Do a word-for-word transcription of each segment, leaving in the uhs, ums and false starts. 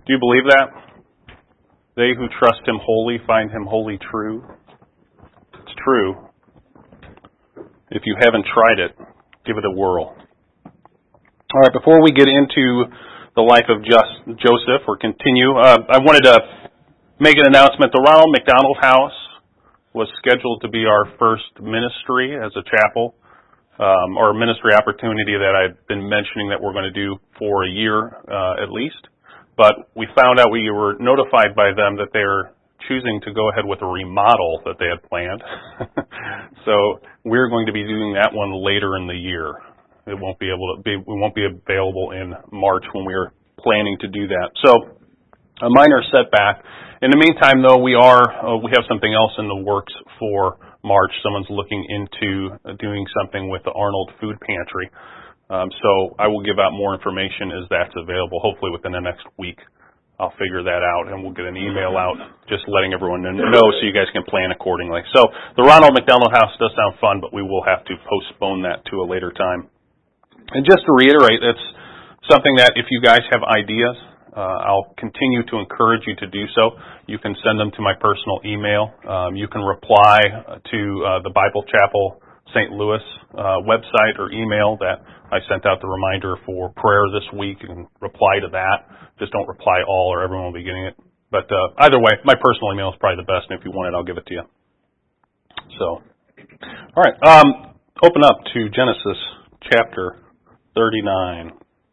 Do you believe that? They who trust Him wholly find Him wholly true. It's true. If you haven't tried it, give it a whirl. All right, before we get into the life of just Joseph or continue, uh, I wanted to make an announcement. The Ronald McDonald House was scheduled to be our first ministry as a chapel, um, or a ministry opportunity that I've been mentioning that we're going to do for a year uh, at least. But we found out, we were notified by them that they're choosing to go ahead with a remodel that they had planned. So we're going to be doing that one later in the year. It won't be able to be, we won't be available in March when we are planning to do that. So a minor setback. In the meantime, though, we are uh, we have something else in the works for March. Someone's looking into doing something with the Arnold Food Pantry. Um, so I will give out more information as that's available. Hopefully within the next week, I'll figure that out, and we'll get an email out just letting everyone know so you guys can plan accordingly. So the Ronald McDonald House does sound fun, but we will have to postpone that to a later time. And just to reiterate, it's something that if you guys have ideas, uh, I'll continue to encourage you to do so. You can send them to my personal email. Um, you can reply to uh, the Bible Chapel Saint Louis uh, website or email that I sent out the reminder for prayer this week, and reply to that. Just don't reply all or everyone will be getting it. But uh, either way, my personal email is probably the best, and if you want it, I'll give it to you. So, all right. Um, open up to Genesis chapter thirty-nine.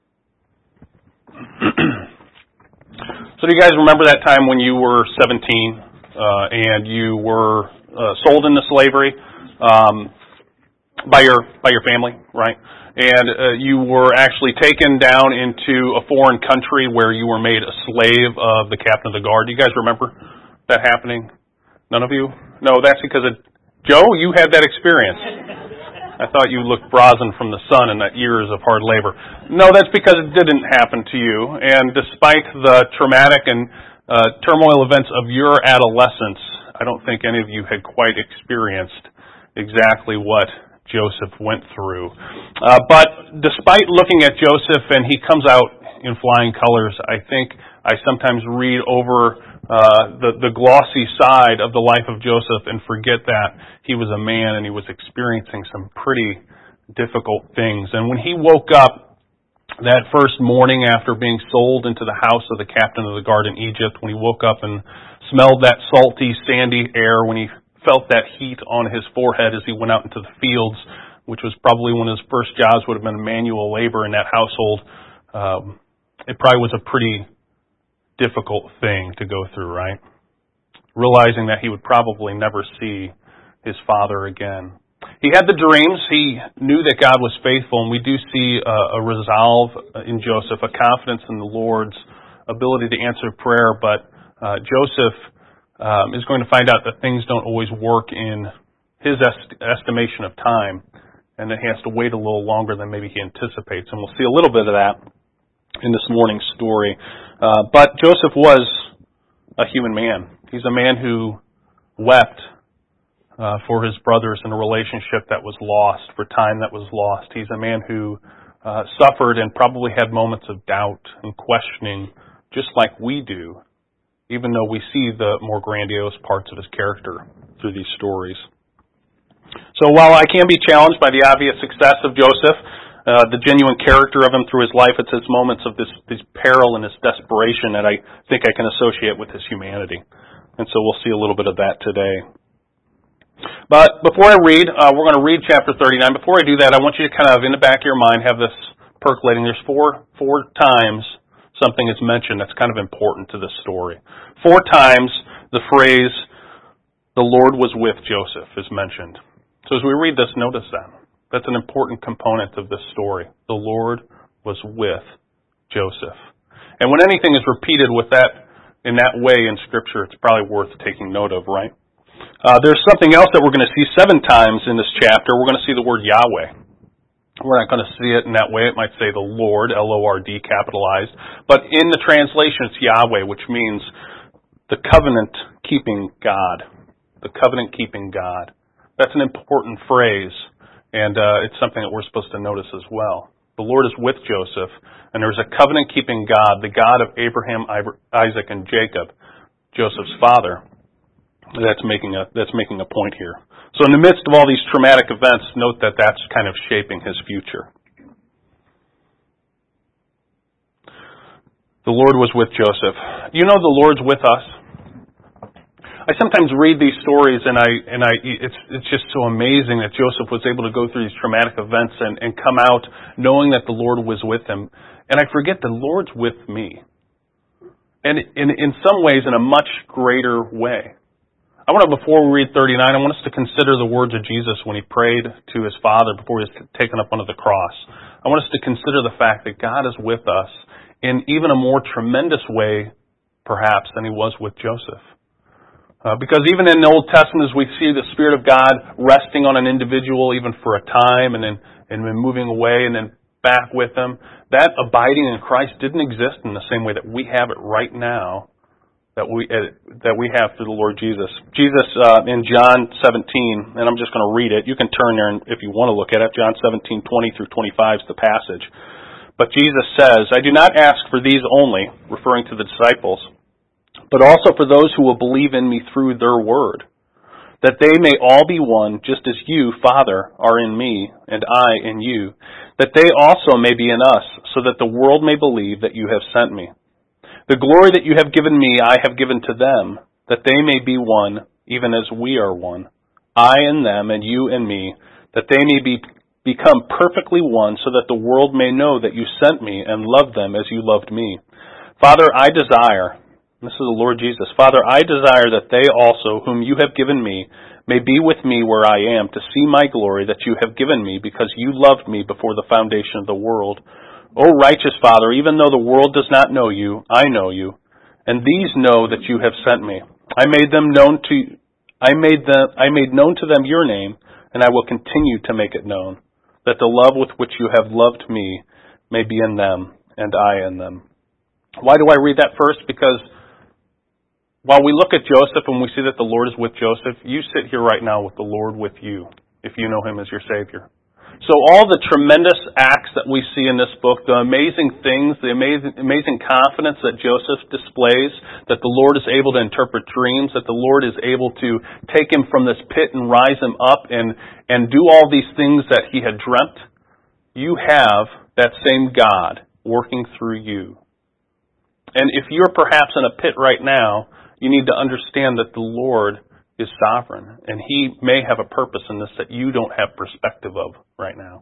So do you guys remember that time when you were seventeen uh, and you were uh, sold into slavery um, by your by your family, right? And uh, you were actually taken down into a foreign country where you were made a slave of the captain of the guard. Do you guys remember that happening? None of you? No, that's because of Joe, you had that experience. I thought you looked brazen from the sun in that years of hard labor. No, that's because it didn't happen to you. And despite the traumatic and uh, turmoil events of your adolescence, I don't think any of you had quite experienced exactly what Joseph went through. Uh, but despite looking at Joseph and he comes out in flying colors, I think I sometimes read over uh, the, the glossy side of the life of Joseph and forget that he was a man and he was experiencing some pretty difficult things. And when he woke up that first morning after being sold into the house of the captain of the guard in Egypt, when he woke up and smelled that salty, sandy air, when he felt that heat on his forehead as he went out into the fields, which was probably one of his first jobs, would have been manual labor in that household, um, it probably was a pretty difficult thing to go through, right? Realizing that he would probably never see his father again. He had the dreams. He knew that God was faithful, and we do see a, a resolve in Joseph, a confidence in the Lord's ability to answer prayer, but uh, Joseph um, is going to find out that things don't always work in his est- estimation of time, and that he has to wait a little longer than maybe he anticipates, and we'll see a little bit of that in this morning's story. Uh, but Joseph was a human man. He's a man who wept uh, for his brothers in a relationship that was lost, for time that was lost. He's a man who uh, suffered and probably had moments of doubt and questioning, just like we do, even though we see the more grandiose parts of his character through these stories. So while I can be challenged by the obvious success of Joseph, Uh, the genuine character of him through his life, it's his moments of this, this peril and this desperation that I think I can associate with his humanity. And so we'll see a little bit of that today. But before I read, uh, we're going to read chapter thirty-nine. Before I do that, I want you to kind of, in the back of your mind, have this percolating. There's four, four times something is mentioned that's kind of important to this story. Four times the phrase, the Lord was with Joseph, is mentioned. So as we read this, notice that. That's an important component of this story. The Lord was with Joseph. And when anything is repeated with that, in that way in Scripture, it's probably worth taking note of, right? Uh, there's something else that we're going to see seven times in this chapter. We're going to see the word Yahweh. We're not going to see it in that way. It might say the Lord, L O R D, capitalized. But in the translation, it's Yahweh, which means the covenant-keeping God. The covenant-keeping God. That's an important phrase. And uh, it's something that we're supposed to notice as well. The Lord is with Joseph, and there's a covenant-keeping God, the God of Abraham, Isaac, and Jacob, Joseph's father, that's making a that's making a point here. So in the midst of all these traumatic events, note that that's kind of shaping his future. The Lord was with Joseph. You know the Lord's with us. I sometimes read these stories, and I and I it's it's just so amazing that Joseph was able to go through these traumatic events and, and come out knowing that the Lord was with him. And I forget the Lord's with me. And in in some ways, in a much greater way. I want to, before we read thirty-nine, I want us to consider the words of Jesus when he prayed to his Father before he was taken up onto the cross. I want us to consider the fact that God is with us in even a more tremendous way, perhaps, than he was with Joseph. Uh, because even in the Old Testament, as we see the Spirit of God resting on an individual even for a time and then, and then moving away and then back with them, that abiding in Christ didn't exist in the same way that we have it right now, that we uh, that we have through the Lord Jesus. Jesus uh, in John seventeen, and I'm just going to read it. You can turn there if you want to look at it. John seventeen, twenty through twenty-five is the passage. But Jesus says, I do not ask for these only, referring to the disciples, but also for those who will believe in me through their word, that they may all be one, just as you, Father, are in me, and I in you, that they also may be in us, so that the world may believe that you have sent me. The glory that you have given me I have given to them, that they may be one, even as we are one, I in them, and you in me, that they may be become perfectly one, so that the world may know that you sent me and loved them as you loved me. Father, I desire... This is the Lord Jesus. Father, I desire that they also, whom you have given me, may be with me where I am, to see my glory that you have given me, because you loved me before the foundation of the world. O righteous Father, even though the world does not know you, I know you, and these know that you have sent me. I made them known to I made them I made known to them your name, and I will continue to make it known, that the love with which you have loved me may be in them, and I in them. Why do I read that first? Because while we look at Joseph and we see that the Lord is with Joseph, you sit here right now with the Lord with you, if you know him as your Savior. So all the tremendous acts that we see in this book, the amazing things, the amazing, amazing confidence that Joseph displays, that the Lord is able to interpret dreams, that the Lord is able to take him from this pit and rise him up and, and do all these things that he had dreamt, you have that same God working through you. And if you're perhaps in a pit right now, you need to understand that the Lord is sovereign, and he may have a purpose in this that you don't have perspective of right now.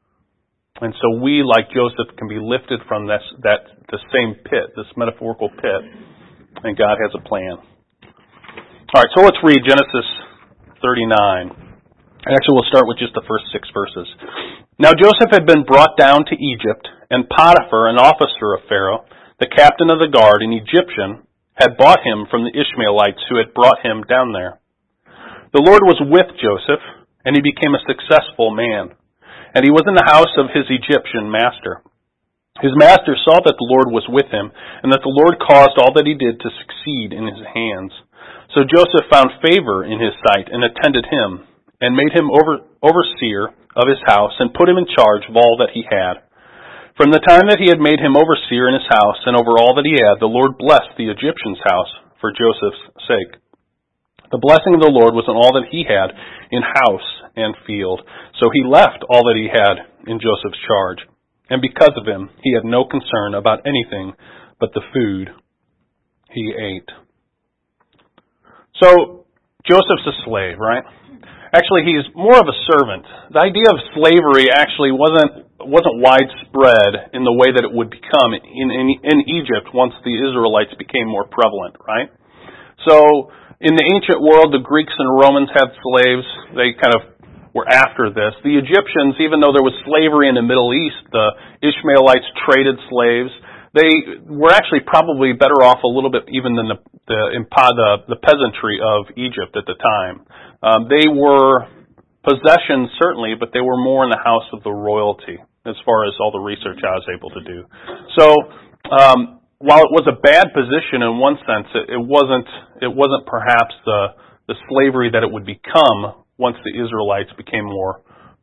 And so we, like Joseph, can be lifted from this, that the same pit, this metaphorical pit, and God has a plan. All right, so let's read Genesis thirty-nine. Actually, we'll start with just the first six verses. Now Joseph had been brought down to Egypt, and Potiphar, an officer of Pharaoh, the captain of the guard, an Egyptian, had bought him from the Ishmaelites who had brought him down there. The Lord was with Joseph, and he became a successful man. And he was in the house of his Egyptian master. His master saw that the Lord was with him, and that the Lord caused all that he did to succeed in his hands. So Joseph found favor in his sight, and attended him, and made him over, overseer of his house, and put him in charge of all that he had. From the time that he had made him overseer in his house and over all that he had, the Lord blessed the Egyptian's house for Joseph's sake. The blessing of the Lord was on all that he had in house and field. So he left all that he had in Joseph's charge. And because of him, he had no concern about anything but the food he ate. So Joseph's a slave, right? Actually, he's more of a servant. The idea of slavery actually wasn't wasn't widespread in the way that it would become in, in, in Egypt once the Israelites became more prevalent, right? So in the ancient world, the Greeks and Romans had slaves. They kind of were after this. The Egyptians, even though there was slavery in the Middle East, the Ishmaelites traded slaves. They were actually probably better off a little bit even than the the, the, the peasantry of Egypt at the time. Um, they were possessions, certainly, but they were more in the house of the royalty, as far as all the research I was able to do. So, um, while it was a bad position in one sense, it, it wasn't. It wasn't perhaps the the slavery that it would become once the Israelites became more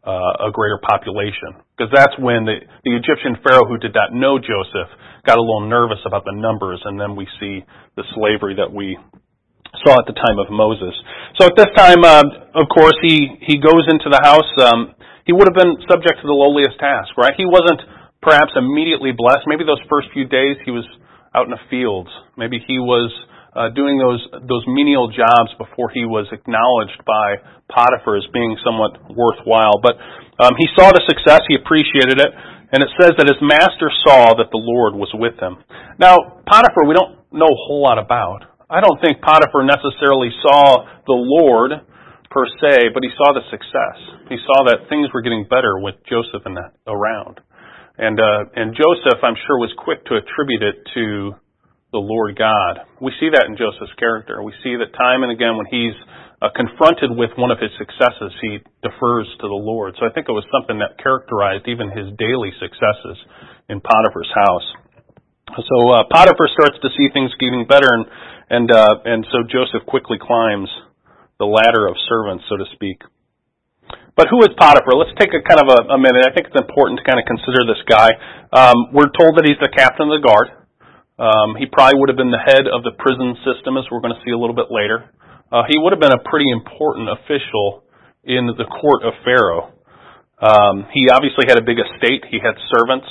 uh, a greater population. Because that's when the, the Egyptian Pharaoh, who did not know Joseph, got a little nervous about the numbers, and then we see the slavery that we saw at the time of Moses. So at this time, uh, of course, he, he goes into the house. Um, he would have been subject to the lowliest task, right? He wasn't perhaps immediately blessed. Maybe those first few days he was out in the fields. Maybe he was uh, doing those those menial jobs before he was acknowledged by Potiphar as being somewhat worthwhile. But um, he saw the success. He appreciated it. And it says that his master saw that the Lord was with him. Now, Potiphar, we don't know a whole lot about. I don't think Potiphar necessarily saw the Lord per se, but he saw the success. He saw that things were getting better with Joseph and that around. And uh, and Joseph, I'm sure, was quick to attribute it to the Lord God. We see that in Joseph's character. We see that time and again when he's uh, confronted with one of his successes, he defers to the Lord. So I think it was something that characterized even his daily successes in Potiphar's house. So uh, Potiphar starts to see things getting better, and and uh, and so Joseph quickly climbs the ladder of servants, so to speak. But who is Potiphar? Let's take a kind of a, a minute. I think it's important to kind of consider this guy. Um, we're told that he's the captain of the guard. Um, he probably would have been the head of the prison system, as we're going to see a little bit later. Uh, he would have been a pretty important official in the court of Pharaoh. Um, he obviously had a big estate. He had servants.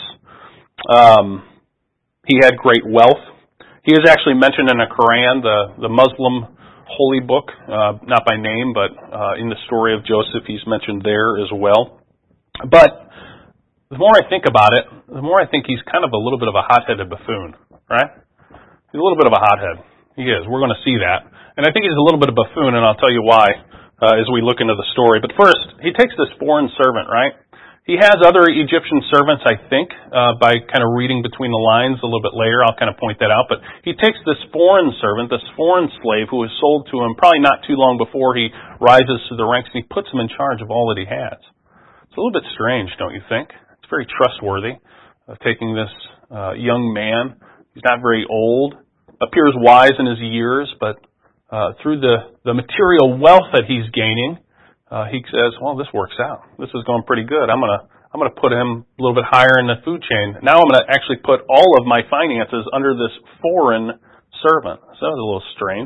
Um, he had great wealth. He is actually mentioned in the Quran, the, the Muslim holy book, uh, not by name, but uh, in the story of Joseph, he's mentioned there as well. But the more I think about it, the more I think he's kind of a little bit of a hot-headed buffoon, right? He's a little bit of a hothead. He is. We're going to see that. And I think he's a little bit of a buffoon, and I'll tell you why uh, as we look into the story. But first, he takes this foreign servant, right? He has other Egyptian servants, I think, uh, by kind of reading between the lines a little bit later. I'll kind of point that out. But he takes this foreign servant, this foreign slave who was sold to him probably not too long before he rises to the ranks, and he puts him in charge of all that he has. It's a little bit strange, don't you think? It's very trustworthy of taking this uh, young man. He's not very old, appears wise in his years, but uh, through the, the material wealth that he's gaining, Uh, he says, well, this works out. This is going pretty good. I'm going to I'm going to put him a little bit higher in the food chain. Now I'm going to actually put all of my finances under this foreign servant. So that was a little strange.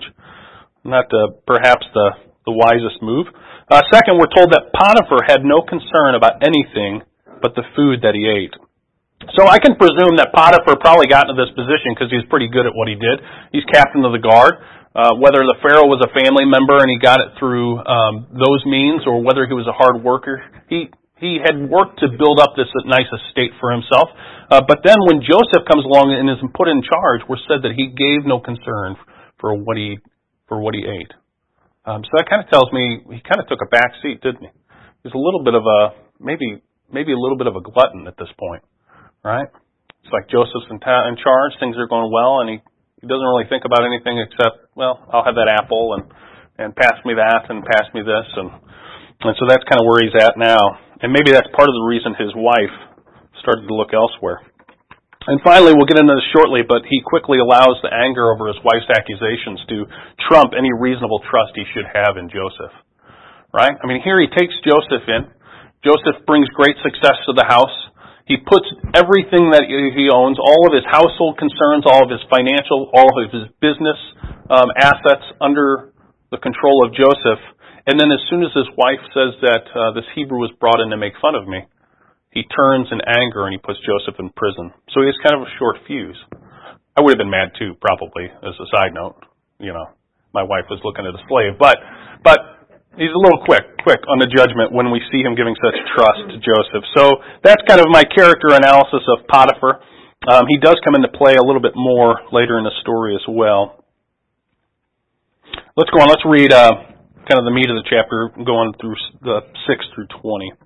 Not uh, perhaps the, the wisest move. Uh, second, we're told that Potiphar had no concern about anything but the food that he ate. So I can presume that Potiphar probably got into this position because he's pretty good at what he did. He's captain of the guard. Uh, whether the Pharaoh was a family member and he got it through um, those means, or whether he was a hard worker, he he had worked to build up this nice estate for himself. Uh, but then when Joseph comes along and is put in charge, we're said that he gave no concern for what he for what he ate. Um, so that kind of tells me he kind of took a back seat, didn't he? He's a little bit of a maybe maybe a little bit of a glutton at this point, right? It's like Joseph's in, ta- in charge, things are going well, and he. He doesn't really think about anything except, well, I'll have that apple and, and pass me that and pass me this. And, and so that's kind of where he's at now. And maybe that's part of the reason his wife started to look elsewhere. And finally, we'll get into this shortly, but he quickly allows the anger over his wife's accusations to trump any reasonable trust he should have in Joseph. Right? I mean, here he takes Joseph in. Joseph brings great success to the house. He puts everything that he owns, all of his household concerns, all of his financial, all of his business um, assets under the control of Joseph. And then as soon as his wife says that uh, this Hebrew was brought in to make fun of me, he turns in anger and he puts Joseph in prison. So he has kind of a short fuse. I would have been mad too, probably, as a side note. You know, my wife was looking at a slave. But, but, he's a little quick, quick on the judgment when we see him giving such trust to Joseph. So that's kind of my character analysis of Potiphar. Um, he does come into play a little bit more later in the story as well. Let's go on. Let's read uh, kind of the meat of the chapter, going through the six through twenty.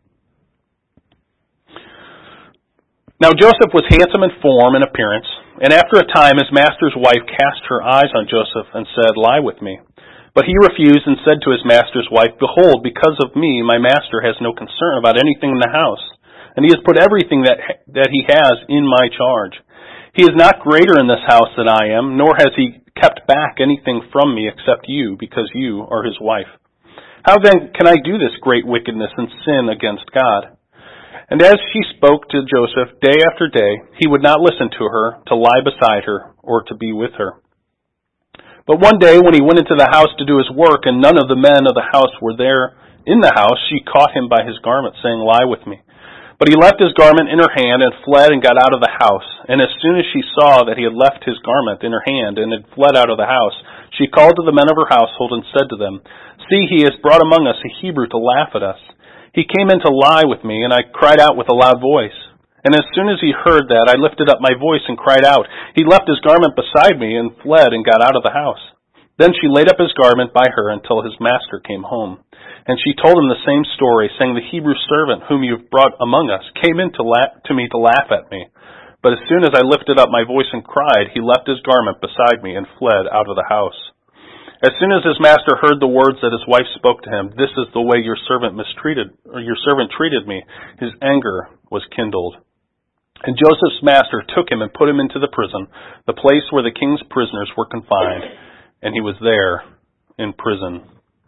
Now Joseph was handsome in form and appearance, and after a time his master's wife cast her eyes on Joseph and said, "Lie with me." But he refused and said to his master's wife, "Behold, because of me, my master has no concern about anything in the house, and he has put everything that that he has in my charge. He is not greater in this house than I am, nor has he kept back anything from me except you, because you are his wife. How then can I do this great wickedness and sin against God?" And as she spoke to Joseph day after day, he would not listen to her, to lie beside her, or to be with her. But one day when he went into the house to do his work, and none of the men of the house were there in the house, she caught him by his garment, saying, "Lie with me." But he left his garment in her hand and fled and got out of the house. And as soon as she saw that he had left his garment in her hand and had fled out of the house, she called to the men of her household and said to them, "See, he has brought among us a Hebrew to laugh at us. He came in to lie with me, and I cried out with a loud voice. And as soon as he heard that, I lifted up my voice and cried out. He left his garment beside me and fled and got out of the house." Then she laid up his garment by her until his master came home. And she told him the same story, saying, "The Hebrew servant whom you have brought among us came in to, la- to me to laugh at me. But as soon as I lifted up my voice and cried, he left his garment beside me and fled out of the house." As soon as his master heard the words that his wife spoke to him, "This is the way your servant mistreated, or your servant treated me," his anger was kindled. And Joseph's master took him and put him into the prison, the place where the king's prisoners were confined, and he was there in prison.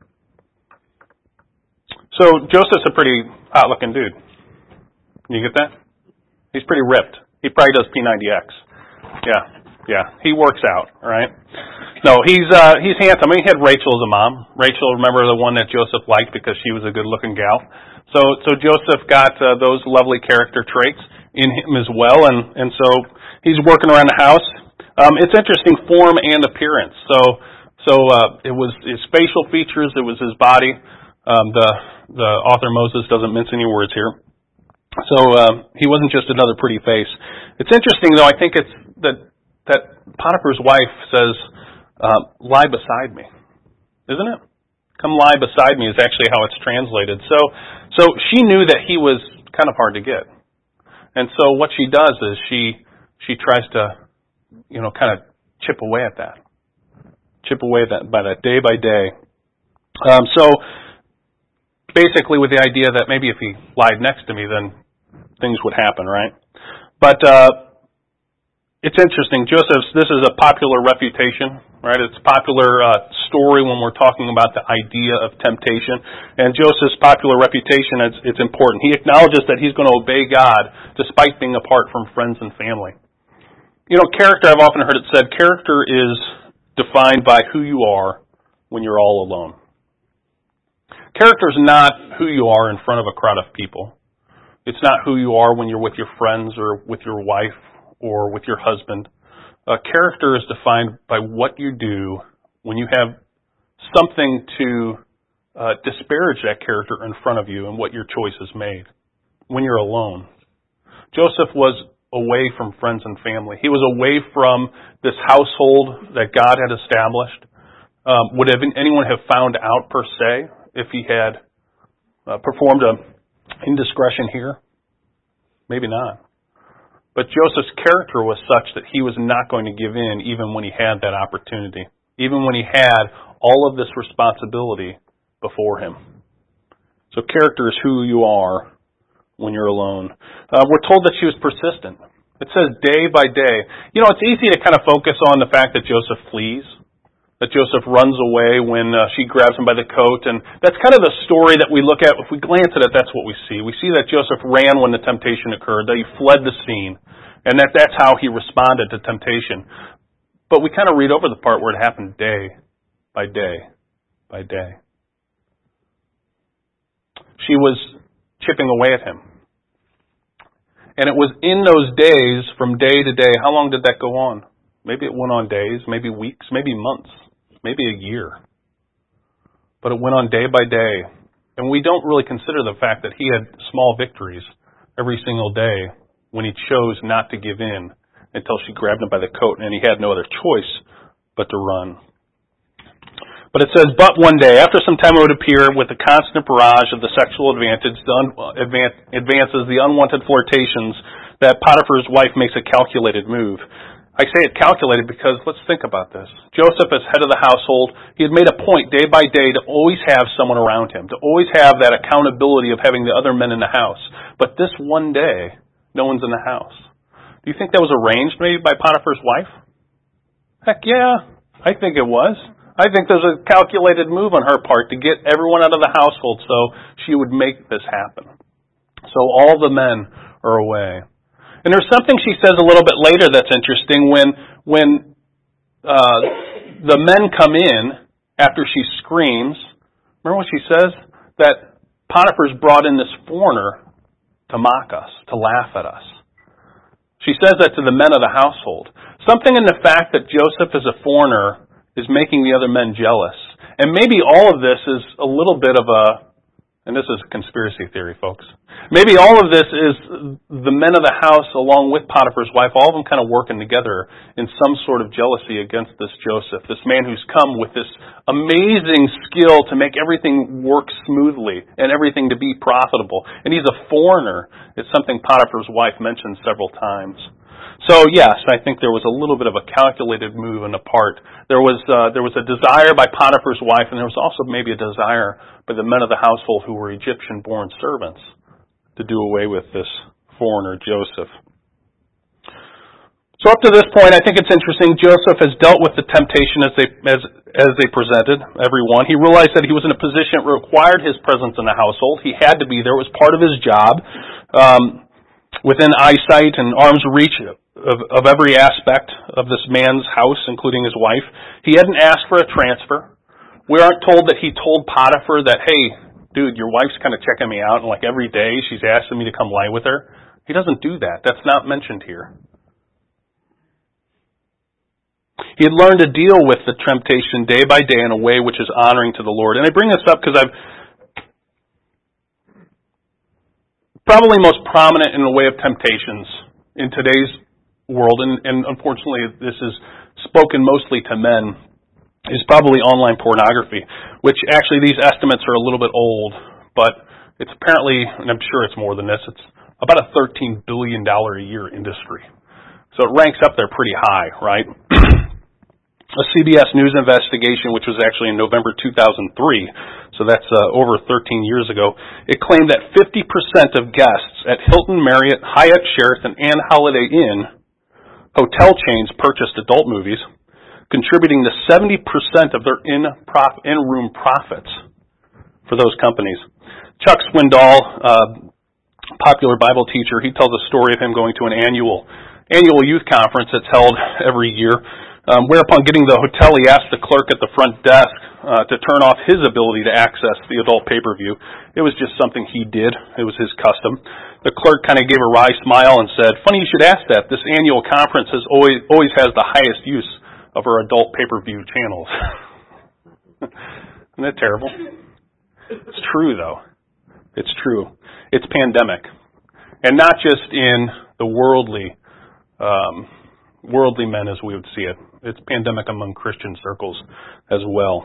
So Joseph's a pretty hot-looking dude. You get that? He's pretty ripped. He probably does P ninety X. Yeah, yeah. He works out, all right? No, he's uh, he's handsome. I mean, he had Rachel as a mom. Rachel, remember, the one that Joseph liked because she was a good-looking gal. So so Joseph got uh, those lovely character traits in him as well, and, and so he's working around the house. Um, it's interesting form and appearance. So so uh, it was his facial features, it was his body. Um, the the author Moses doesn't mince any words here. So um, he wasn't just another pretty face. It's interesting, though. I think it's that that Potiphar's wife says, uh, "Lie beside me," isn't it? "Come lie beside me" is actually how it's translated. So so she knew that he was kind of hard to get, and so what she does is she she tries to, you know, kind of chip away at that, chip away at that by that day by day. Um, so. Basically with the idea that maybe if he lied next to me, then things would happen, right? But uh, it's interesting. Joseph's, this is a popular refutation, right? It's a popular uh, story when we're talking about the idea of temptation. And Joseph's popular reputation, it's, it's important. He acknowledges that he's going to obey God despite being apart from friends and family. You know, character, I've often heard it said, character is defined by who you are when you're all alone. Character is not who you are in front of a crowd of people. It's not who you are when you're with your friends or with your wife or with your husband. Uh, character is defined by what you do when you have something to uh, disparage that character in front of you and what your choice is made. When you're alone. Joseph was away from friends and family. He was away from this household that God had established. Um, would have anyone have found out per se if he had uh, performed an indiscretion here? Maybe not. But Joseph's character was such that he was not going to give in even when he had that opportunity, even when he had all of this responsibility before him. So character is who you are when you're alone. Uh, we're told that she was persistent. It says day by day. You know, it's easy to kind of focus on the fact that Joseph flees, that Joseph runs away when uh, she grabs him by the coat. And that's kind of the story that we look at. If we glance at it, that's what we see. We see that Joseph ran when the temptation occurred, that he fled the scene, and that that's how he responded to temptation. But we kind of read over the part where it happened day by day by day. She was chipping away at him. And it was in those days, from day to day, how long did that go on? Maybe it went on days, maybe weeks, maybe months. Maybe a year. But it went on day by day. And we don't really consider the fact that he had small victories every single day when he chose not to give in until she grabbed him by the coat and he had no other choice but to run. But it says, but one day, after some time it would appear with the constant barrage of the sexual advantage, the un- advances, the unwanted flirtations, that Potiphar's wife makes a calculated move. I say it calculated because let's think about this. Joseph, as head of the household, he had made a point day by day to always have someone around him, to always have that accountability of having the other men in the house. But this one day, no one's in the house. Do you think that was arranged maybe by Potiphar's wife? Heck yeah, I think it was. I think there's a calculated move on her part to get everyone out of the household so she would make this happen. So all the men are away. And there's something she says a little bit later that's interesting when when uh, the men come in after she screams. Remember what she says? That Potiphar's brought in this foreigner to mock us, to laugh at us. She says that to the men of the household. Something in the fact that Joseph is a foreigner is making the other men jealous. And maybe all of this is a little bit of a, and this is a conspiracy theory, folks. Maybe all of this is the men of the house along with Potiphar's wife, all of them kind of working together in some sort of jealousy against this Joseph, this man who's come with this amazing skill to make everything work smoothly and everything to be profitable. And he's a foreigner. It's something Potiphar's wife mentioned several times. So yes, I think there was a little bit of a calculated move on the part. There was uh, there was a desire by Potiphar's wife, and there was also maybe a desire by the men of the household who were Egyptian-born servants to do away with this foreigner, Joseph. So up to this point, I think it's interesting. Joseph has dealt with the temptation as they as as they presented everyone. He realized that he was in a position that required his presence in the household. He had to be there; it was part of his job, um, within eyesight and arm's reach of, of every aspect of this man's house, including his wife. He hadn't asked for a transfer. We aren't told that he told Potiphar that, hey, dude, your wife's kind of checking me out, and like every day she's asking me to come lie with her. He doesn't do that. That's not mentioned here. He had learned to deal with the temptation day by day in a way which is honoring to the Lord. And I bring this up because I've probably most prominent in the way of temptations in today's world, and, and unfortunately this is spoken mostly to men, is probably online pornography, which actually these estimates are a little bit old, but it's apparently, and I'm sure it's more than this, it's about a thirteen billion dollars a year industry. So it ranks up there pretty high, right? A C B S News investigation, which was actually in November two thousand three, so that's uh, over thirteen years ago, it claimed that fifty percent of guests at Hilton, Marriott, Hyatt, Sheraton, and Holiday Inn hotel chains purchased adult movies, contributing to seventy percent of their in-prof- in-room profits for those companies. Chuck Swindoll, uh, popular Bible teacher, he tells a story of him going to an annual annual youth conference that's held every year. Um, whereupon getting the hotel, he asked the clerk at the front desk uh, to turn off his ability to access the adult pay-per-view. It was just something he did. It was his custom. The clerk kind of gave a wry smile and said, "Funny you should ask that. This annual conference has always always has the highest use of our adult pay-per-view channels." Isn't that terrible? It's true, though. It's true. It's pandemic. And not just in the worldly um worldly men as we would see it. It's pandemic among Christian circles as well.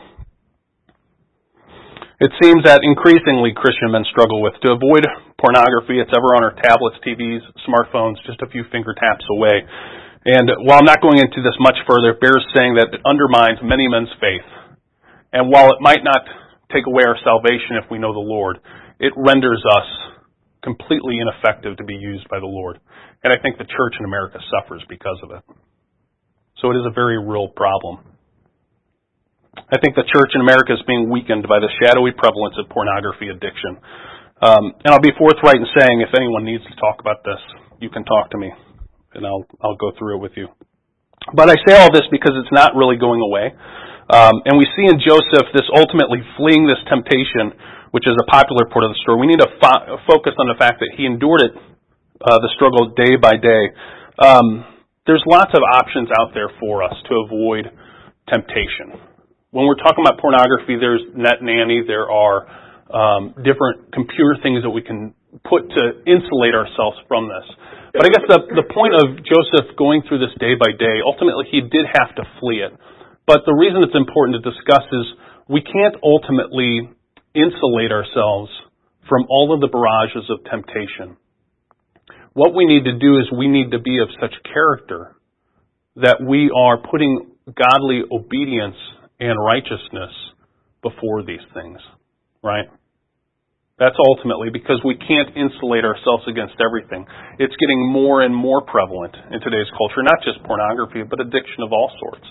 It seems that increasingly Christian men struggle with. To avoid pornography, it's ever on our tablets, T Vs, smartphones, just a few finger taps away. And while I'm not going into this much further, it bears saying that it undermines many men's faith. And while it might not take away our salvation if we know the Lord, it renders us completely ineffective to be used by the Lord. And I think the church in America suffers because of it. So it is a very real problem. I think the church in America is being weakened by the shadowy prevalence of pornography addiction. Um, and I'll be forthright in saying, if anyone needs to talk about this, you can talk to me, and I'll I'll go through it with you. But I say all this because it's not really going away. Um, and we see in Joseph this ultimately fleeing this temptation, which is a popular part of the story. We need to fo- focus on the fact that he endured it, uh, the struggle day by day. Um, there's lots of options out there for us to avoid temptation. When we're talking about pornography, there's Net Nanny, there are um, different computer things that we can put to insulate ourselves from this. But I guess the, the point of Joseph going through this day by day, ultimately he did have to flee it. But the reason it's important to discuss is we can't ultimately insulate ourselves from all of the barrages of temptation. What we need to do is we need to be of such character that we are putting godly obedience and righteousness before these things, right? That's ultimately because we can't insulate ourselves against everything. It's getting more and more prevalent in today's culture, not just pornography, but addiction of all sorts.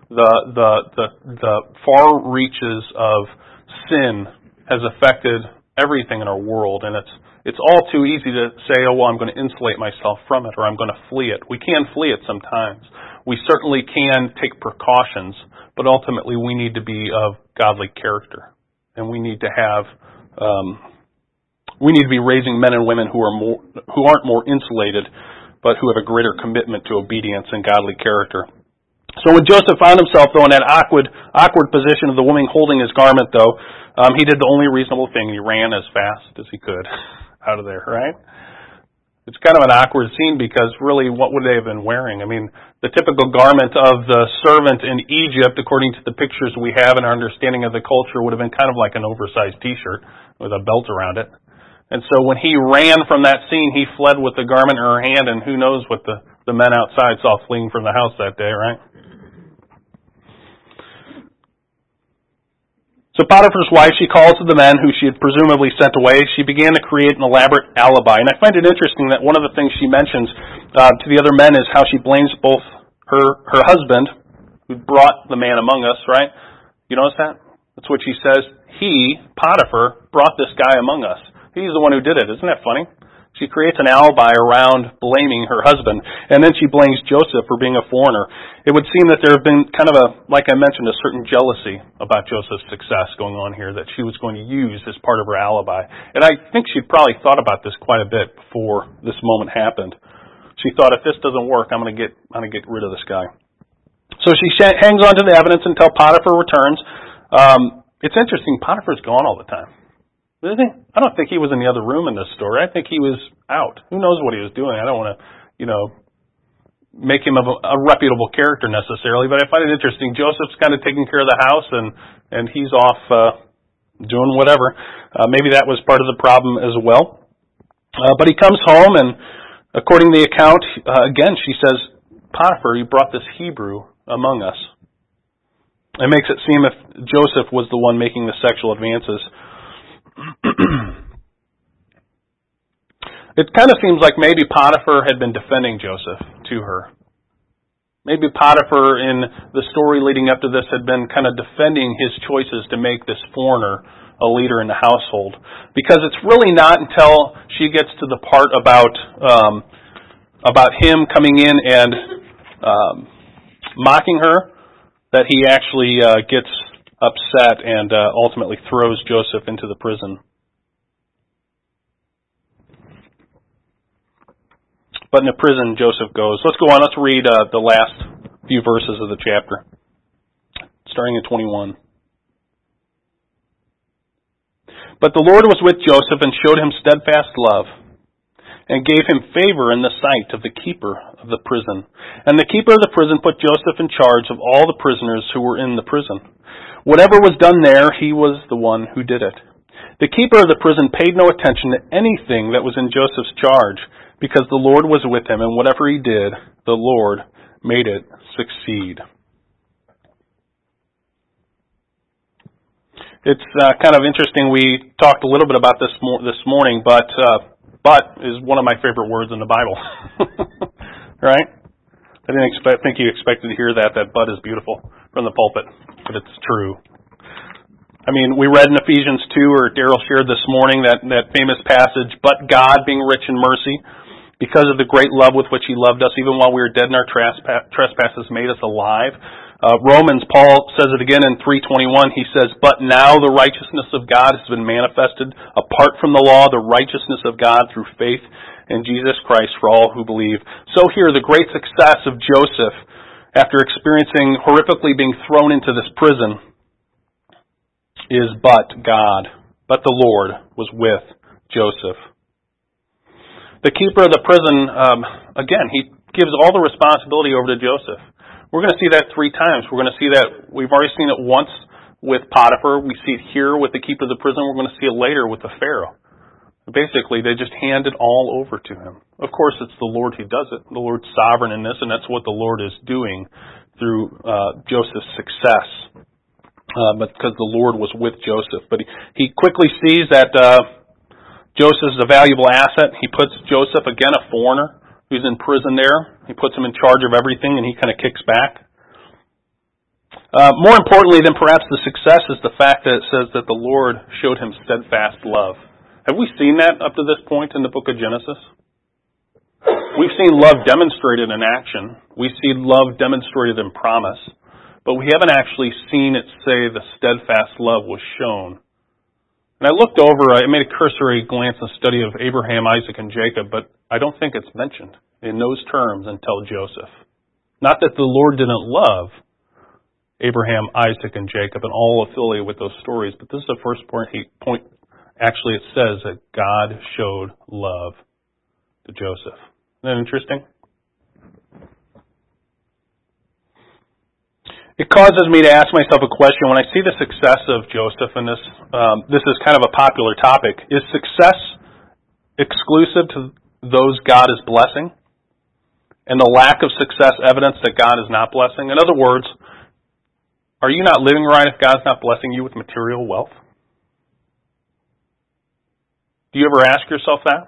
the the the, the far reaches of sin has affected everything in our world, and it's it's all too easy to say, oh, well, I'm going to insulate myself from it, or I'm going to flee it. We can flee it sometimes. We certainly can take precautions, but ultimately we need to be of godly character, and we need to have um, we need to be raising men and women who are more who aren't more insulated, but who have a greater commitment to obedience and godly character. So when Joseph found himself, though, in that awkward awkward position of the woman holding his garment, though, um, he did the only reasonable thing. He ran as fast as he could out of there, right? It's kind of an awkward scene because really what would they have been wearing? I mean, the typical garment of the servant in Egypt, according to the pictures we have and our understanding of the culture, would have been kind of like an oversized T-shirt with a belt around it. And so when he ran from that scene, he fled with the garment in her hand, and who knows what the, the men outside saw fleeing from the house that day, right? So Potiphar's wife, she calls to the men who she had presumably sent away. She began to create an elaborate alibi. And I find it interesting that one of the things she mentions uh, to the other men is how she blames both her her husband, who brought the man among us, right? You notice that? That's what she says. He, Potiphar, brought this guy among us. He's the one who did it. Isn't that funny? She creates an alibi around blaming her husband, and then she blames Joseph for being a foreigner. It would seem that there have been kind of a, like I mentioned, a certain jealousy about Joseph's success going on here that she was going to use as part of her alibi. And I think she'd probably thought about this quite a bit before this moment happened. She thought, if this doesn't work, I'm going to get, I'm going to get rid of this guy. So she sh- hangs on to the evidence until Potiphar returns. Um, it's interesting, Potiphar's gone all the time. Isn't he? I don't think he was in the other room in this story. I think he was out. Who knows what he was doing? I don't want to, you know, make him a, a reputable character necessarily, but I find it interesting. Joseph's kind of taking care of the house, and, and he's off uh, doing whatever. Uh, maybe that was part of the problem as well. Uh, but he comes home, and according to the account, uh, again, she says, Potiphar, you brought this Hebrew among us. It makes it seem if Joseph was the one making the sexual advances. It kind of seems like maybe Potiphar had been defending Joseph to her. Maybe Potiphar, in the story leading up to this, had been kind of defending his choices to make this foreigner a leader in the household. Because it's really not until she gets to the part about um, about him coming in and um, mocking her that he actually uh, gets upset and uh, ultimately throws Joseph into the prison. But in the prison, Joseph goes. Let's go on. Let's read uh, the last few verses of the chapter, starting at twenty-one. But the Lord was with Joseph and showed him steadfast love, and gave him favor in the sight of the keeper of the prison. And the keeper of the prison put Joseph in charge of all the prisoners who were in the prison. Whatever was done there, he was the one who did it. The keeper of the prison paid no attention to anything that was in Joseph's charge, because the Lord was with him, and whatever he did, the Lord made it succeed. It's uh, kind of interesting. We talked a little bit about this mo- this morning, but uh, but is one of my favorite words in the Bible. Right? I didn't expect, think you expected to hear that, that but is beautiful from the pulpit, but it's true. I mean, we read in Ephesians two, or Daryl shared this morning, that, that famous passage, but God, being rich in mercy, because of the great love with which He loved us, even while we were dead in our trespasses, made us alive. Uh, Romans, Paul says it again in three twenty-one. He says, but now the righteousness of God has been manifested apart from the law, the righteousness of God through faith in Jesus Christ for all who believe. So here, the great success of Joseph, after experiencing horrifically being thrown into this prison, is but God, but the Lord was with Joseph. The keeper of the prison, um, again, he gives all the responsibility over to Joseph. We're going to see that three times. We're going to see that, we've already seen it once with Potiphar. We see it here with the keeper of the prison. We're going to see it later with the Pharaoh. Basically, they just hand it all over to him. Of course, it's the Lord who does it. The Lord's sovereign in this, and that's what the Lord is doing through uh, Joseph's success. Uh, but because the Lord was with Joseph. But he, he quickly sees that uh, Joseph is a valuable asset. He puts Joseph, again, a foreigner who's in prison there. He puts him in charge of everything, and he kind of kicks back. Uh, more importantly than perhaps the success is the fact that it says that the Lord showed him steadfast love. Have we seen that up to this point in the book of Genesis? We've seen love demonstrated in action. We see love demonstrated in promise. But we haven't actually seen it say the steadfast love was shown. And I looked over, I made a cursory glance and study of Abraham, Isaac, and Jacob, but I don't think it's mentioned in those terms until Joseph. Not that the Lord didn't love Abraham, Isaac, and Jacob, and all affiliated with those stories, but this is the first point, he, point actually it says that God showed love to Joseph. Isn't that interesting? It causes me to ask myself a question. When I see the success of Joseph, and this um, this is kind of a popular topic, is success exclusive to those God is blessing? And the lack of success evidence that God is not blessing? In other words, are you not living right if God's not blessing you with material wealth? Do you ever ask yourself that?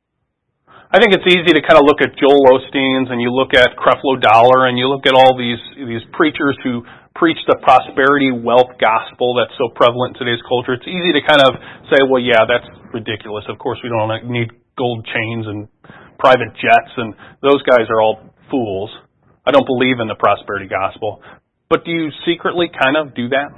I think it's easy to kind of look at Joel Osteen's and you look at Creflo Dollar and you look at all these these preachers who preach the prosperity wealth gospel that's so prevalent in today's culture. It's easy to kind of say, well, yeah, that's ridiculous. Of course, we don't need gold chains and private jets, and those guys are all fools. I don't believe in the prosperity gospel. But do you secretly kind of do that?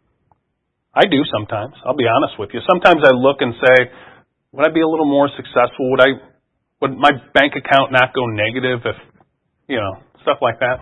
I do sometimes. I'll be honest with you. Sometimes I look and say, would I be a little more successful? Would I? Would my bank account not go negative if, you know, stuff like that?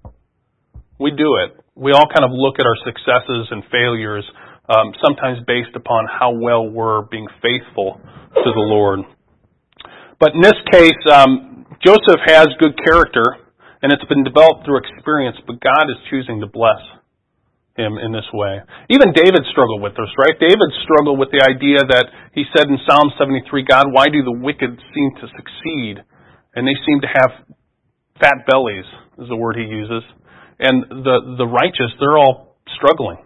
We do it. We all kind of look at our successes and failures, um, sometimes based upon how well we're being faithful to the Lord. But in this case, um, Joseph has good character, and it's been developed through experience, but God is choosing to bless him in this way. Even David struggled with this, right? David struggled with the idea that he said in Psalm seventy-three, God, why do the wicked seem to succeed? And they seem to have fat bellies, is the word he uses. And the, the righteous, they're all struggling.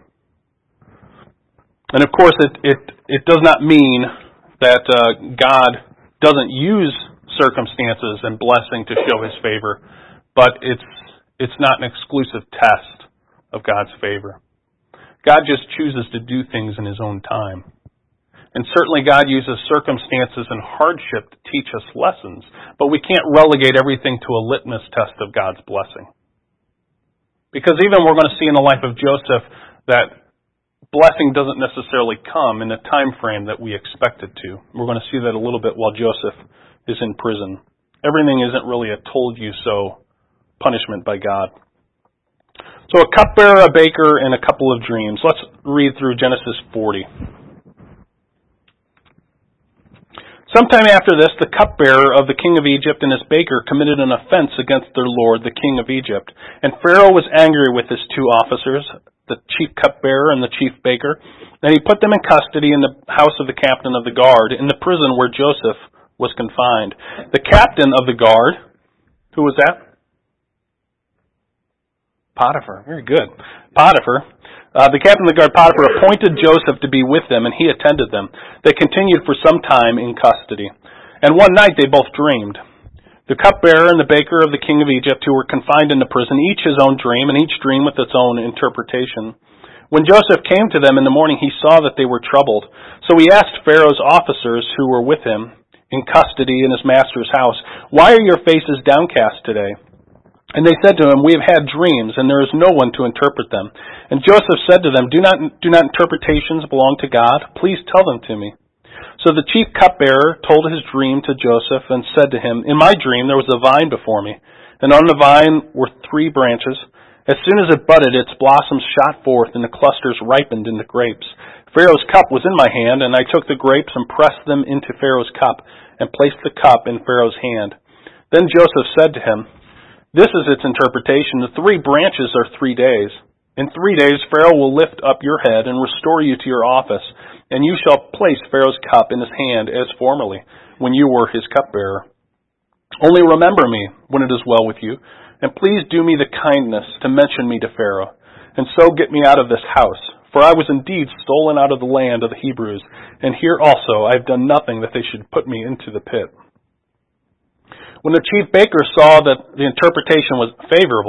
And of course, it, it, it does not mean that uh, God doesn't use circumstances and blessing to show his favor, but it's it's not an exclusive test of God's favor. God just chooses to do things in his own time. And certainly God uses circumstances and hardship to teach us lessons, but we can't relegate everything to a litmus test of God's blessing. Because even we're going to see in the life of Joseph that blessing doesn't necessarily come in the time frame that we expect it to. We're going to see that a little bit while Joseph is in prison. Everything isn't really a told you so punishment by God. So a cupbearer, a baker, and a couple of dreams. Let's read through Genesis forty. Sometime after this, the cupbearer of the king of Egypt and his baker committed an offense against their lord, the king of Egypt. And Pharaoh was angry with his two officers, the chief cupbearer and the chief baker, and he put them in custody in the house of the captain of the guard, in the prison where Joseph was confined. The captain of the guard, who was that? Potiphar. Very good. Potiphar. Uh, the captain of the guard, Potiphar, appointed Joseph to be with them, and he attended them. They continued for some time in custody. And one night they both dreamed. The cupbearer and the baker of the king of Egypt, who were confined in the prison, each his own dream, and each dream with its own interpretation. When Joseph came to them in the morning, he saw that they were troubled. So he asked Pharaoh's officers who were with him in custody in his master's house, "Why are your faces downcast today?" And they said to him, "We have had dreams, and there is no one to interpret them." And Joseph said to them, Do not, do not interpretations belong to God? Please tell them to me." So the chief cupbearer told his dream to Joseph and said to him, "In my dream there was a vine before me, and on the vine were three branches. As soon as it budded, its blossoms shot forth, and the clusters ripened into grapes. Pharaoh's cup was in my hand, and I took the grapes and pressed them into Pharaoh's cup, and placed the cup in Pharaoh's hand." Then Joseph said to him, "This is its interpretation. The three branches are three days. In three days Pharaoh will lift up your head and restore you to your office, and you shall place Pharaoh's cup in his hand as formerly, when you were his cupbearer. Only remember me when it is well with you, and please do me the kindness to mention me to Pharaoh, and so get me out of this house. For I was indeed stolen out of the land of the Hebrews, and here also I have done nothing that they should put me into the pit." When the chief baker saw that the interpretation was favorable,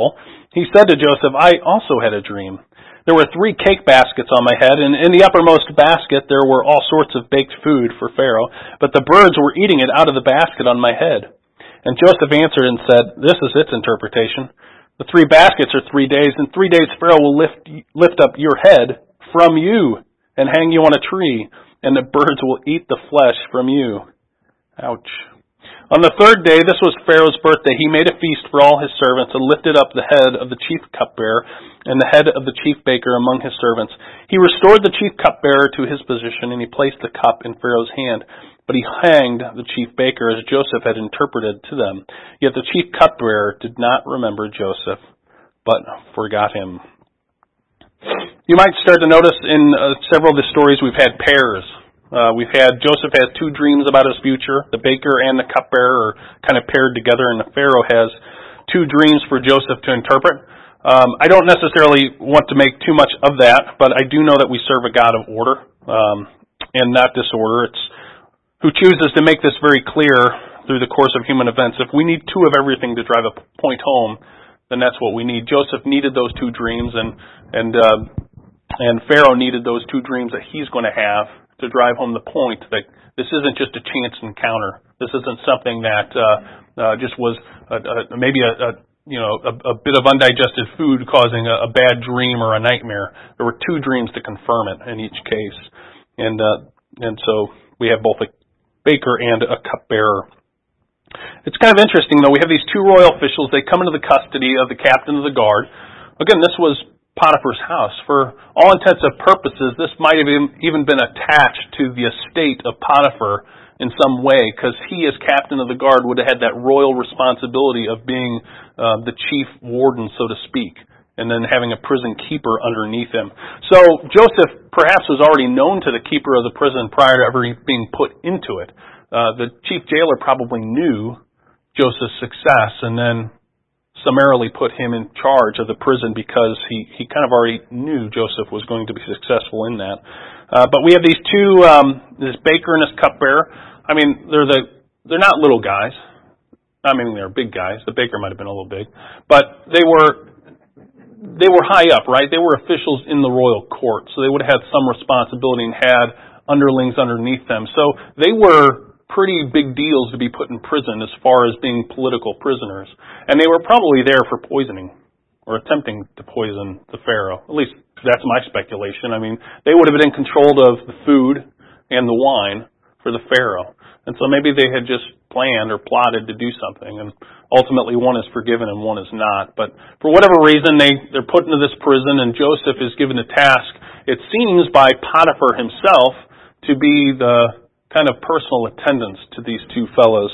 He said to Joseph, I also had a dream. There were three cake baskets on my head, and in the uppermost basket there were all sorts of baked food for Pharaoh, but the birds were eating it out of the basket on my head. And Joseph answered and said, This is its interpretation. The three baskets are three days. In three days Pharaoh will lift lift up your head from you and hang you on a tree, and the birds will eat the flesh from you. Ouch. On the third day, this was Pharaoh's birthday, he made a feast for all his servants and lifted up the head of the chief cupbearer and the head of the chief baker among his servants. He restored the chief cupbearer to his position, and he placed the cup in Pharaoh's hand. But he hanged the chief baker as Joseph had interpreted to them. Yet the chief cupbearer did not remember Joseph, but forgot him. You might start to notice in uh, several of the stories we've had pairs. Uh, we've had Joseph has two dreams about his future. The baker and the cupbearer are kind of paired together, and the Pharaoh has two dreams for Joseph to interpret. Um, I don't necessarily want to make too much of that, but I do know that we serve a God of order um, and not disorder. It's who chooses to make this very clear through the course of human events. If we need two of everything to drive a point home, then that's what we need. Joseph needed those two dreams, and and uh, and Pharaoh needed those two dreams that he's going to have to drive home the point that this isn't just a chance encounter. This isn't something that uh, uh, just was a, a, maybe a, a you know a, a bit of undigested food causing a, a bad dream or a nightmare. There were two dreams to confirm it in each case, and uh, and so we have both a baker and a cupbearer. It's kind of interesting, though. We have these two royal officials. They come into the custody of the captain of the guard. Again, this was Potiphar's house. For all intents and purposes, this might have even been attached to the estate of Potiphar in some way, because he, as captain of the guard, would have had that royal responsibility of being uh, the chief warden, so to speak, and then having a prison keeper underneath him. So Joseph perhaps was already known to the keeper of the prison prior to ever being put into it. Uh, the chief jailer probably knew Joseph's success and then summarily put him in charge of the prison because he, he kind of already knew Joseph was going to be successful in that. Uh, but we have these two, um, this baker and this cupbearer. I mean, they're the they're not little guys. I mean, they're big guys. The baker might have been a little big, but they were they were high up, right? They were officials in the royal court, so they would have had some responsibility and had underlings underneath them. So they were pretty big deals to be put in prison as far as being political prisoners. And they were probably there for poisoning or attempting to poison the Pharaoh. At least that's my speculation. I mean, they would have been in control of the food and the wine for the Pharaoh. And so maybe they had just planned or plotted to do something. And ultimately one is forgiven and one is not. But for whatever reason, they, they're put into this prison, and Joseph is given a task, it seems, by Potiphar himself to be the kind of personal attendants to these two fellows.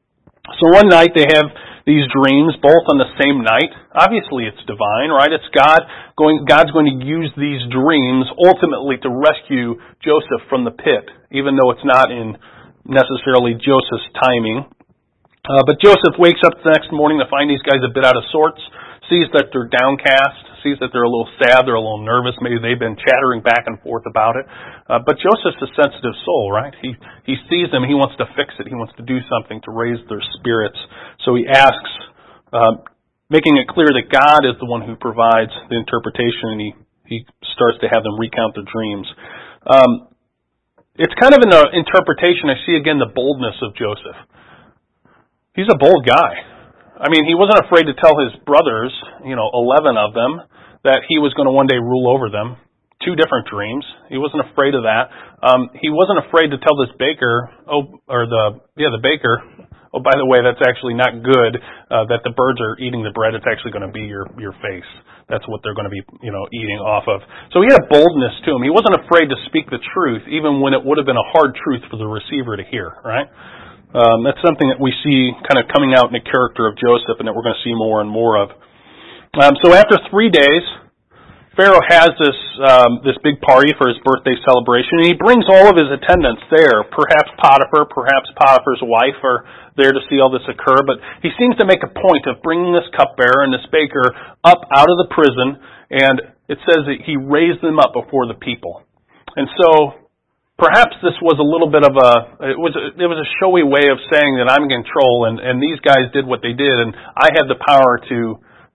So one night they have these dreams, both on the same night. Obviously it's divine, right? It's God going, God's going to use these dreams ultimately to rescue Joseph from the pit, even though it's not in necessarily Joseph's timing. Uh, but Joseph wakes up the next morning to find these guys a bit out of sorts, sees that they're downcast, sees that they're a little sad, they're a little nervous, maybe they've been chattering back and forth about it. Uh, but Joseph's a sensitive soul, right? He he sees them, he wants to fix it, he wants to do something to raise their spirits. So he asks, uh, making it clear that God is the one who provides the interpretation, and he, he starts to have them recount their dreams. Um, it's kind of in the interpretation, I see again the boldness of Joseph. He's a bold guy. I mean, he wasn't afraid to tell his brothers, you know, eleven of them, that he was going to one day rule over them. Two different dreams. He wasn't afraid of that. Um, he wasn't afraid to tell this baker, oh, or the, yeah, the baker, oh, by the way, that's actually not good, uh, that the birds are eating the bread. It's actually going to be your, your face. That's what they're going to be, you know, eating off of. So he had a boldness to him. He wasn't afraid to speak the truth, even when it would have been a hard truth for the receiver to hear, right? Um, that's something that we see kind of coming out in the character of Joseph, and that we're going to see more and more of. Um, so after three days, Pharaoh has this um, this big party for his birthday celebration, and he brings all of his attendants there. Perhaps Potiphar, perhaps Potiphar's wife are there to see all this occur, but he seems to make a point of bringing this cupbearer and this baker up out of the prison, and it says that he raised them up before the people. And so perhaps this was a little bit of a, it was a, it was a showy way of saying that I'm in control, and, and these guys did what they did, and I had the power to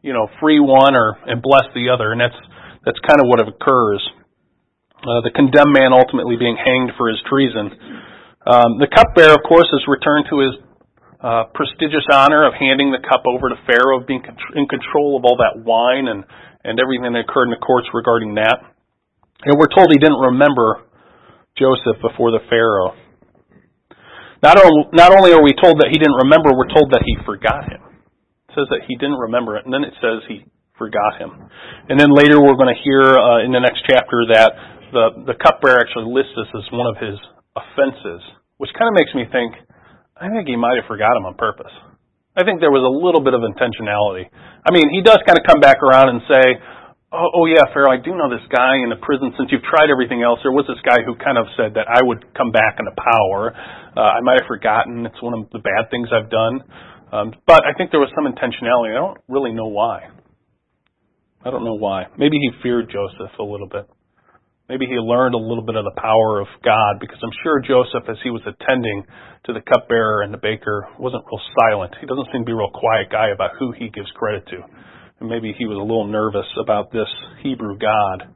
you know, free one or and bless the other, and that's that's kind of what occurs. Uh, the condemned man ultimately being hanged for his treason. Um, the cupbearer, of course, is returned to his uh, prestigious honor of handing the cup over to Pharaoh, of being in control of all that wine and, and everything that occurred in the courts regarding that. And we're told he didn't remember Joseph before the Pharaoh. Not, o- not only are we told that he didn't remember, we're told that he forgot him. It says that he didn't remember it, and then it says he forgot him. And then later we're going to hear uh, in the next chapter that the, the cupbearer actually lists this as one of his offenses, which kind of makes me think, I think he might have forgot him on purpose. I think there was a little bit of intentionality. I mean, he does kind of come back around and say, oh, oh yeah, Pharaoh, I do know this guy in the prison. Since you've tried everything else, there was this guy who kind of said that I would come back into power. Uh, I might have forgotten. It's one of the bad things I've done. Um, but I think there was some intentionality. I don't really know why. I don't know why. Maybe he feared Joseph a little bit. Maybe he learned a little bit of the power of God, because I'm sure Joseph, as he was attending to the cupbearer and the baker, wasn't real silent. He doesn't seem to be a real quiet guy about who he gives credit to. And maybe he was a little nervous about this Hebrew God.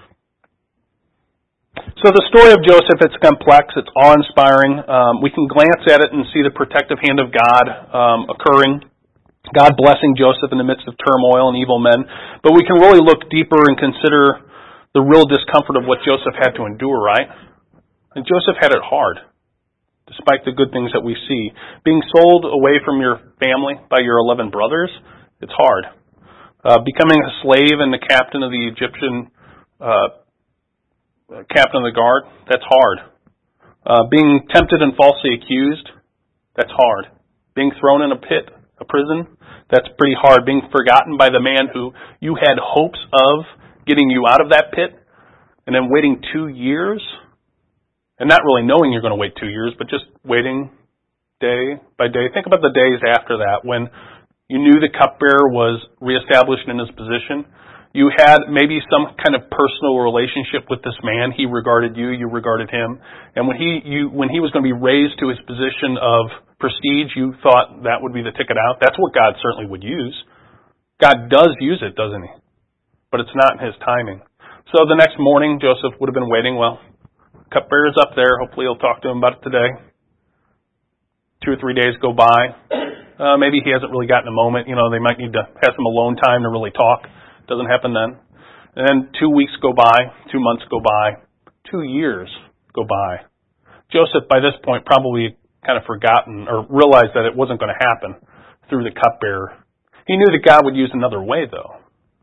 So the story of Joseph, it's complex, it's awe-inspiring. Um, we can glance at it and see the protective hand of God um, occurring, God blessing Joseph in the midst of turmoil and evil men. But we can really look deeper and consider the real discomfort of what Joseph had to endure, right? And Joseph had it hard, despite the good things that we see. Being sold away from your family by your eleven brothers, it's hard. Uh, becoming a slave and the captain of the Egyptian, uh, captain of the guard, that's hard. Uh, being tempted and falsely accused, that's hard. Being thrown in a pit, a prison, that's pretty hard. Being forgotten by the man who you had hopes of getting you out of that pit, and then waiting two years, and not really knowing you're going to wait two years, but just waiting day by day. Think about the days after that when you knew the cupbearer was reestablished in his position. You had maybe some kind of personal relationship with this man. He regarded you, you regarded him. And when he you when he was going to be raised to his position of prestige, you thought that would be the ticket out. That's what God certainly would use. God does use it, doesn't he? But it's not in his timing. So the next morning, Joseph would have been waiting. Well, cupbearer's up there. Hopefully he'll talk to him about it today. Two or three days go by. Uh, maybe he hasn't really gotten a moment. You know, they might need to have some alone time to really talk. Doesn't happen then. And then two weeks go by. Two months go by. Two years go by. Joseph, by this point, probably kind of forgotten or realized that it wasn't going to happen through the cupbearer. He knew that God would use another way, though.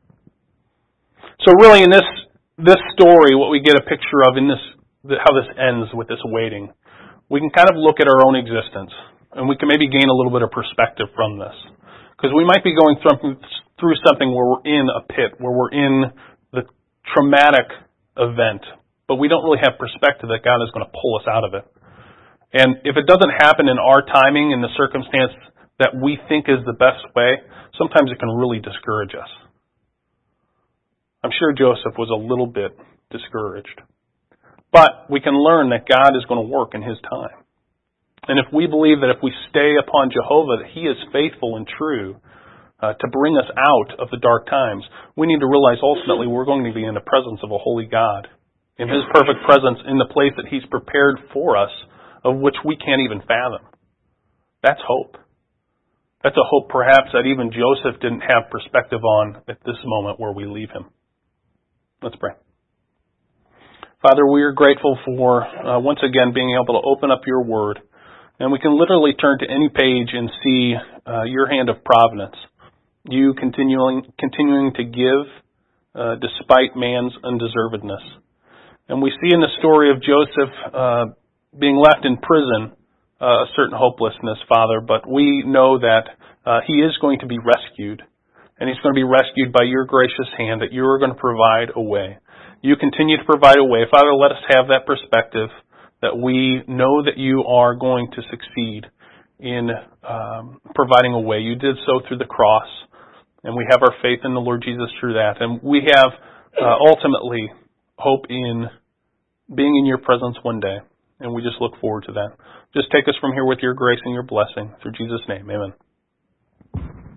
So really in this this story, what we get a picture of in this, how this ends with this waiting, we can kind of look at our own existence, and we can maybe gain a little bit of perspective from this. Because we might be going through, through something where we're in a pit, where we're in the traumatic event, but we don't really have perspective that God is going to pull us out of it. And if it doesn't happen in our timing, in the circumstance that we think is the best way, sometimes it can really discourage us. I'm sure Joseph was a little bit discouraged. But we can learn that God is going to work in his time. And if we believe that if we stay upon Jehovah, that he is faithful and true uh, to bring us out of the dark times, we need to realize ultimately we're going to be in the presence of a holy God, in his perfect presence, in the place that he's prepared for us, of which we can't even fathom. That's hope. That's a hope perhaps that even Joseph didn't have perspective on at this moment where we leave him. Let's pray. Father, we are grateful for, uh, once again, being able to open up your word. And we can literally turn to any page and see uh, your hand of providence. You continuing, continuing to give uh, despite man's undeservedness. And we see in the story of Joseph uh, being left in prison uh, a certain hopelessness, Father. But we know that uh, he is going to be rescued. And he's going to be rescued by your gracious hand, that you are going to provide a way. You continue to provide a way. Father, let us have that perspective, that we know that you are going to succeed in um, providing a way. You did so through the cross, and we have our faith in the Lord Jesus through that. And we have uh, ultimately hope in being in your presence one day, and we just look forward to that. Just take us from here with your grace and your blessing. Through Jesus' name, amen.